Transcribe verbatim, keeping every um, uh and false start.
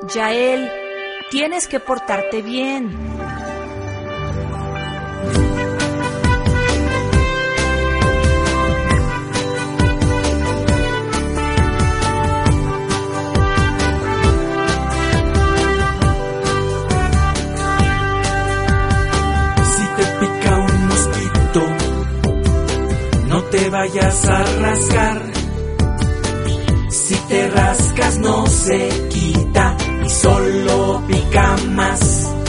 Yael, tienes que portarte bien. Si te pica un mosquito, no te vayas a rascar. Si te rascas no se quita y solo pica más.